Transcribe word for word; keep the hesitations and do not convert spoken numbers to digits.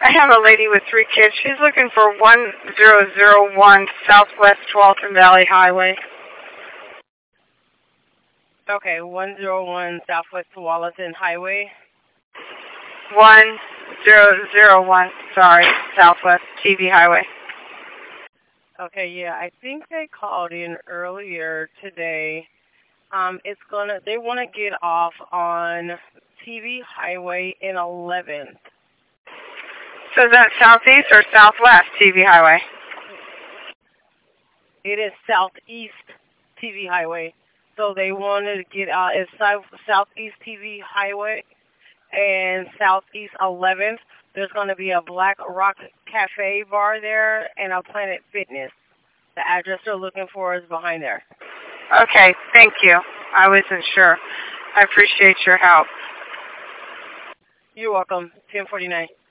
I have a lady with three kids. She's looking for one zero zero one Southwest Walton Valley Highway. Okay, one zero one Southwest Tualatin Highway. one zero zero one, sorry, Southwest T V Highway. Okay, yeah, I think they called in earlier today. Um, it's gonna. They want to get off on T V Highway in eleventh. So is that Southeast or Southwest T V Highway? It is Southeast T V Highway. So they wanted to get out. It's South Southeast T V Highway and Southeast eleventh. There's going to be a Black Rock Cafe bar there and a Planet Fitness. The address they're looking for is behind there. Okay, thank you. I wasn't sure. I appreciate your help. You're welcome. ten forty-nine.